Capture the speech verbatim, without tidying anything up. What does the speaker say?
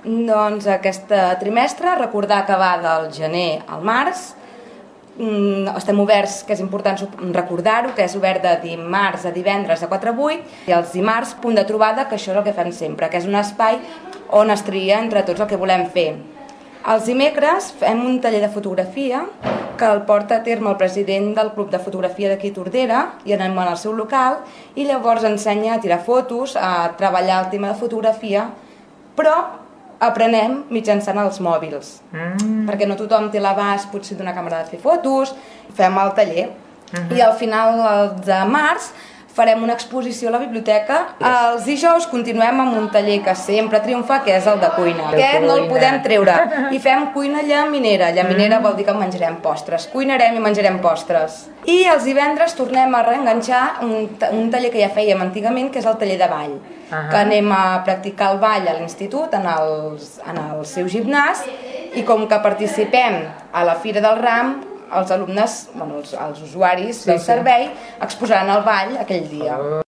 Doncs aquest trimestre, recordar que va del gener al març. Estem oberts, que és important recordar-ho, que és obert de dimarts a divendres de quatre a vuit, i els dimarts, punt de trobada, que això és el que fem sempre, que és un espai on es tria entre tots el que volem fer. Els dimecres fem un taller de fotografia que el porta a terme el president del Club de Fotografia d'aquí Tordera i anem al seu local i llavors ensenya a tirar fotos, a treballar el tema de fotografia, però aprenem mitjançant els mòbils, mm. perquè no tothom té l'abast potser d'una càmera de fer fotos, fem el taller. Mm-hmm. I al final de març farem una exposició a la biblioteca. Yes. Els dijous continuem amb un taller que sempre triomfa, que és el de cuina. Aquest no el podem treure. I fem cuina llaminera. Llaminera mm. vol dir que menjarem postres. Cuinarem i menjarem postres. I els divendres tornem a reenganxar un, un taller que ja fèiem antigament, que és el taller de ball. Uh -huh. Que anem a practicar el ball a l'institut, en, els, en el seu gimnàs, i com que participem a la Fira del Ram, els alumnes, bueno, els, els usuaris sí, del servei, exposaran el ball aquell dia.